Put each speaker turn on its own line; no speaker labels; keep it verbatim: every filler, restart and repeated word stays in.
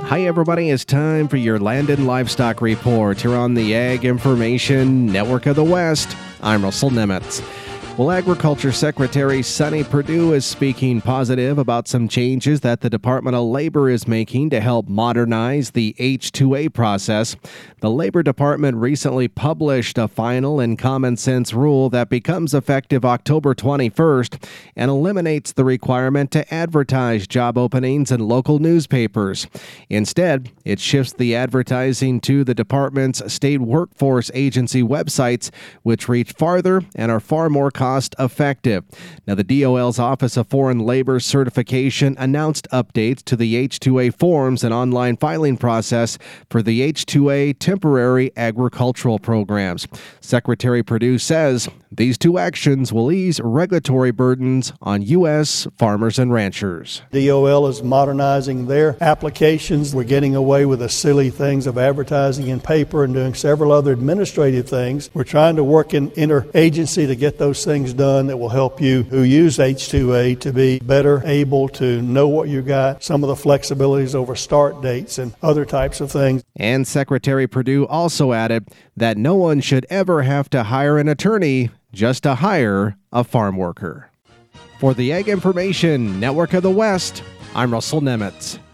Hi, everybody. It's time for your Land and Livestock Report here on the Ag Information Network of the West. I'm Russell Nemitz. Well, Agriculture Secretary Sonny Perdue is speaking positive about some changes that the Department of Labor is making to help modernize the H two A process. The Labor Department recently published a final and common sense rule that becomes effective October twenty-first and eliminates the requirement to advertise job openings in local newspapers. Instead, it shifts the advertising to the department's state workforce agency websites, which reach farther and are far more cost effective. Now, the D O L's Office of Foreign Labor Certification announced updates to the H two A forms and online filing process for the H two A temporary agricultural programs. Secretary Perdue says these two actions will ease regulatory burdens on U S farmers and ranchers.
D O L is modernizing their applications. We're getting away with the silly things of advertising in paper and doing several other administrative things. We're trying to work in interagency to get those things done that will help you who use H two A to be better able to know what you got, some of the flexibilities over start dates and other types of things.
And Secretary Perdue also added that no one should ever have to hire an attorney just to hire a farm worker. For the Ag Information Network of the West, I'm Russell Nemitz.